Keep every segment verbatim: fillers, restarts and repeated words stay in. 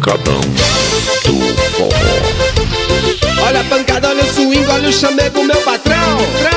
pancadão do forró. Olha a pancada, olha o swing, olha o chamego, meu patrão.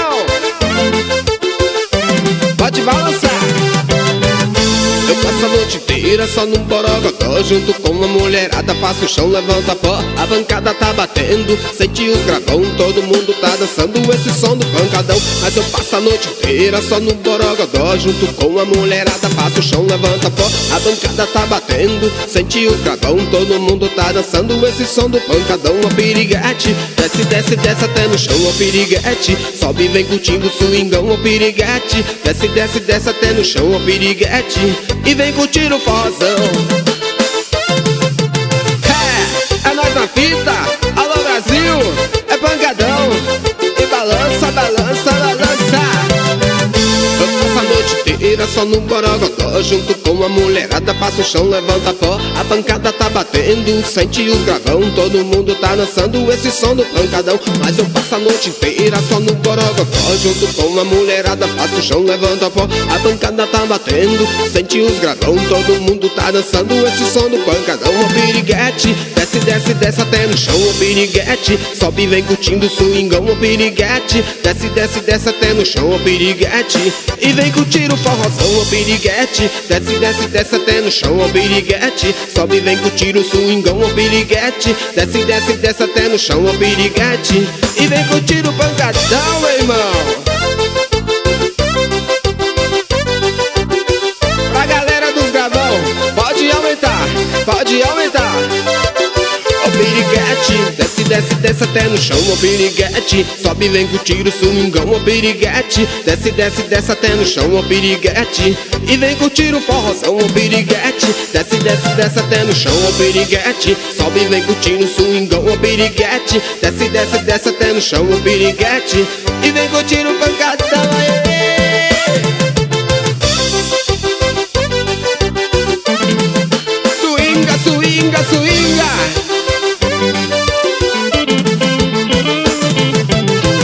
Pode balançar. Eu passo a noite inteira só num borogodó, junto com a mulherada, faço o chão, levanta pó. A bancada tá batendo, sente os gravão, todo mundo tá dançando esse som do pancadão. Mas eu passo a noite inteira só num borogodó, junto com a mulherada, faço o chão, levanta pó. A bancada tá batendo, sente os gravão, todo mundo tá dançando esse som do pancadão. Ó piriguete, desce, desce, desce até no chão, ó piriguete, sobe e vem curtindo o swingão, ó piriguete, desce, desce, desce até no chão, ó piriguete, e vem curtir o forrozão. É, é nós na fita, alô Brasil, é pancadão, e balança, balança, balança. Eu passo a noite inteira só no borogodó, junto com a mulherada, faço o chão, levanta pó. A bancada tá batendo, sente os gravão, todo mundo tá dançando esse som do pancadão. Mas eu passo a noite inteira só no borogodó, junto com a mulherada, faço o chão, levanta pó. A bancada tá batendo, sente os gravão, todo mundo tá dançando esse som do pancadão. Ó piriguete, desce, desce, desce até no chão, ó piriguete, sobe e vem curtindo o swingão, ó piriguete, desce, desce, desce até no chão, ó piriguete, e vem curtir o forrozão, ó piriguete, desce, desce, desce até no chão, ó piriguete, sobe e vem curtir o swingão, ó piriguete, desce, desce, desce até no chão, ó piriguete, e vem curtir o pancadão, meu irmão. Pra galera dos gravão, pode aumentar, pode aumentar. Ó piriguete, desce, desce, desce até no chão, ó piriguete, sobe e vem curtir o swingão, ó piriguete, desce, desce, desce até no chão, ó piriguete, e vem curtir o forrozão, ó piriguete, desce, desce, desce até no chão, ó piriguete, sobe e vem curtir o swingão, ó piriguete, desce, desce, desce até no chão, ó piriguete, e vem curtir o pancadão.